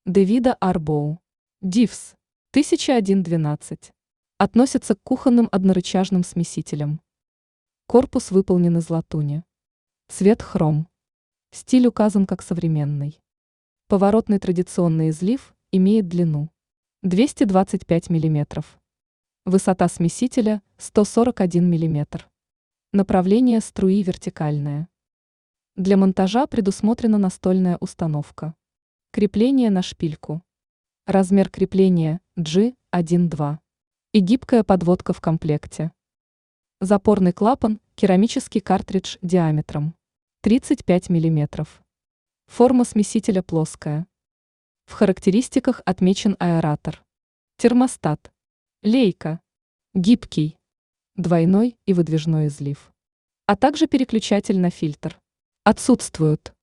Девида Арбоу. Дивс. 1001-12. Относится к кухонным однорычажным смесителям. Корпус выполнен из латуни. Цвет хром. Стиль указан как современный. Поворотный традиционный излив имеет длину 225 мм. Высота смесителя 141 мм. Направление струи вертикальное. Для монтажа предусмотрена настольная установка. Крепление на шпильку. Размер крепления G1-2. И гибкая подводка в комплекте. Запорный клапан, керамический картридж диаметром 35 мм. Форма смесителя плоская. В характеристиках отмечен аэратор. Термостат. Лейка. Гибкий. Двойной и выдвижной излив. А также переключатель на фильтр. Отсутствуют